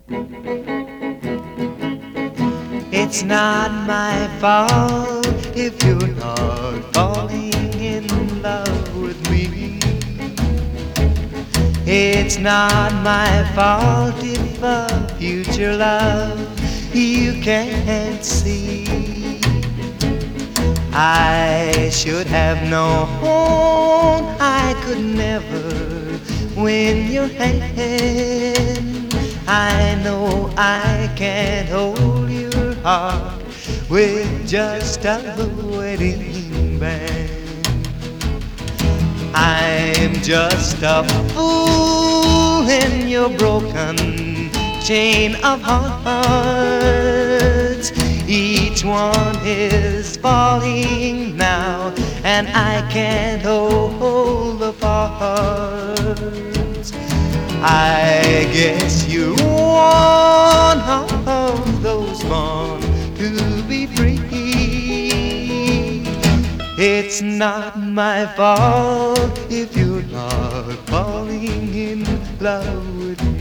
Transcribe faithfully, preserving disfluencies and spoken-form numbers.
It's not my fault if you're not falling in love with me. It's not my fault if a future love you can't see. I should have known I could never win your hand. I know I can't hold your heart with just a wedding band. I'm just a fool in your broken chain of hearts. Each one is falling now, and I can't hold the parts. I guess you're one of those born to be free. It's not my fault if you're not falling in love with me.